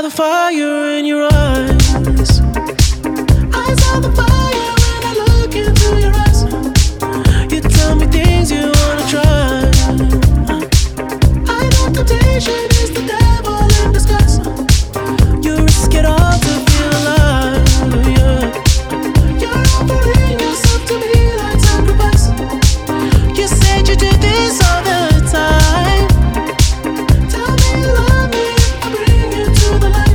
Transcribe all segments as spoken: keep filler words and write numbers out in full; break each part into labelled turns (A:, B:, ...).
A: saw the fire in your eyes. I saw the fire when I look into your eyes. You tell me things you wanna try. I know temptation is the devil in disguise. You risk it all to feel alive, yeah. You're offering yourself to me like sacrifice. You said you do this all the time. Tell me you love me, I bring you to the light.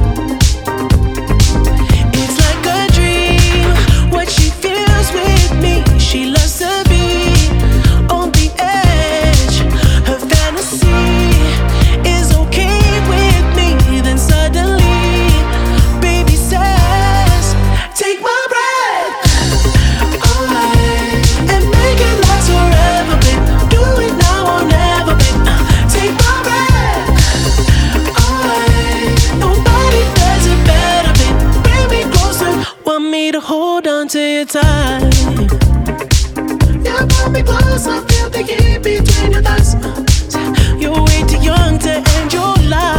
A: It's like a dream, what she feels with me. She loves to be on the edge. Her fantasy is okay with me. Then suddenly, baby says, take my breath away and make it last forever, babe. Do it now or never, babe. Take my breath away. Nobody does it better, babe. Bring me closer, want me to hold on to you tight. Yeah, pull me close, I feel the heat between your thighs. You're way too young to end your life.